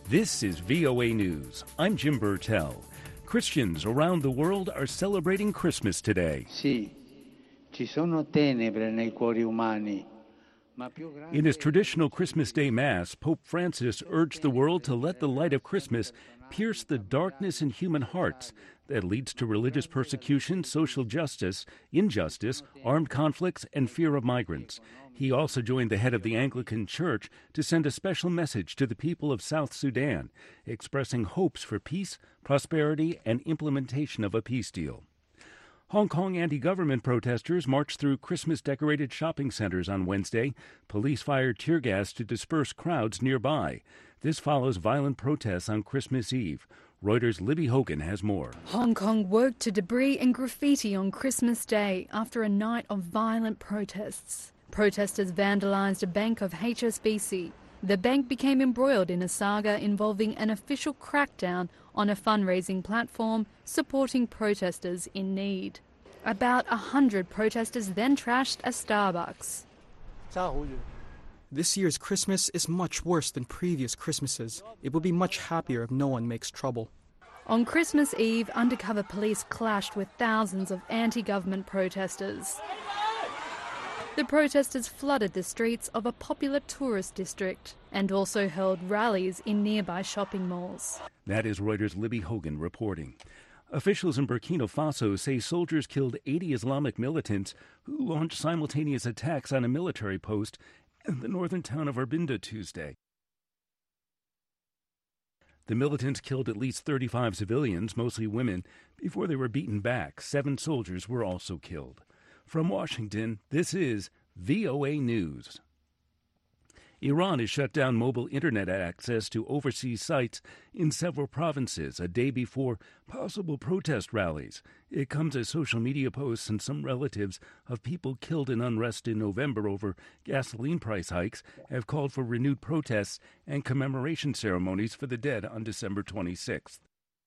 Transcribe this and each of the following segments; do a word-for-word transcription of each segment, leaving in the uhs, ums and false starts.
This is V O A News. I'm Jim Burtell. Christians around the world are celebrating Christmas today. Sì, ci sono tenebre nei cuori umani. In his traditional Christmas Day Mass, Pope Francis urged the world to let the light of Christmas pierce the darkness in human hearts that leads to religious persecution, social justice, injustice, armed conflicts, and fear of migrants. He also joined the head of the Anglican Church to send a special message to the people of South Sudan, expressing hopes for peace, prosperity, and implementation of a peace deal. Hong Kong anti-government protesters marched through Christmas-decorated shopping centers on Wednesday. Police fired tear gas to disperse crowds nearby. This follows violent protests on Christmas Eve. Reuters' Libby Hogan has more. Hong Kong woke to debris and graffiti on Christmas Day after a night of violent protests. Protesters vandalized a bank of H S B C. The bank became embroiled in a saga involving an official crackdown on a fundraising platform supporting protesters in need. About a hundred protesters then trashed a Starbucks. This year's Christmas is much worse than previous Christmases. It will be much happier if no one makes trouble. On Christmas Eve, undercover police clashed with thousands of anti-government protesters. The protesters flooded the streets of a popular tourist district and also held rallies in nearby shopping malls. That is Reuters' Libby Hogan reporting. Officials in Burkina Faso say soldiers killed eighty Islamic militants who launched simultaneous attacks on a military post in the northern town of Arbinda Tuesday. The militants killed at least thirty-five civilians, mostly women, before they were beaten back. Seven soldiers were also killed. From Washington, this is V O A News. Iran has shut down mobile internet access to overseas sites in several provinces a day before possible protest rallies. It comes as social media posts and some relatives of people killed in unrest in November over gasoline price hikes have called for renewed protests and commemoration ceremonies for the dead on December twenty-sixth.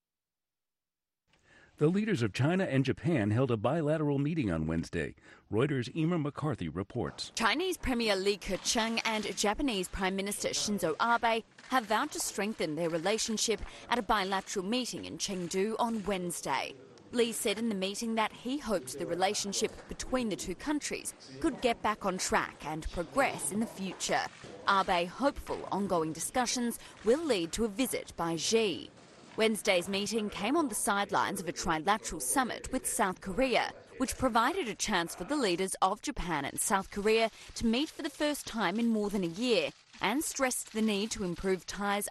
The leaders of China and Japan held a bilateral meeting on Wednesday. Reuters' Emer McCarthy reports. Chinese Premier Li Keqiang and Japanese Prime Minister Shinzo Abe have vowed to strengthen their relationship at a bilateral meeting in Chengdu on Wednesday. Li said in the meeting that he hoped the relationship between the two countries could get back on track and progress in the future. Abe hopeful ongoing discussions will lead to a visit by Xi. Wednesday's meeting came on the sidelines of a trilateral summit with South Korea, which provided a chance for the leaders of Japan and South Korea to meet for the first time in more than a year and stressed the need to improve ties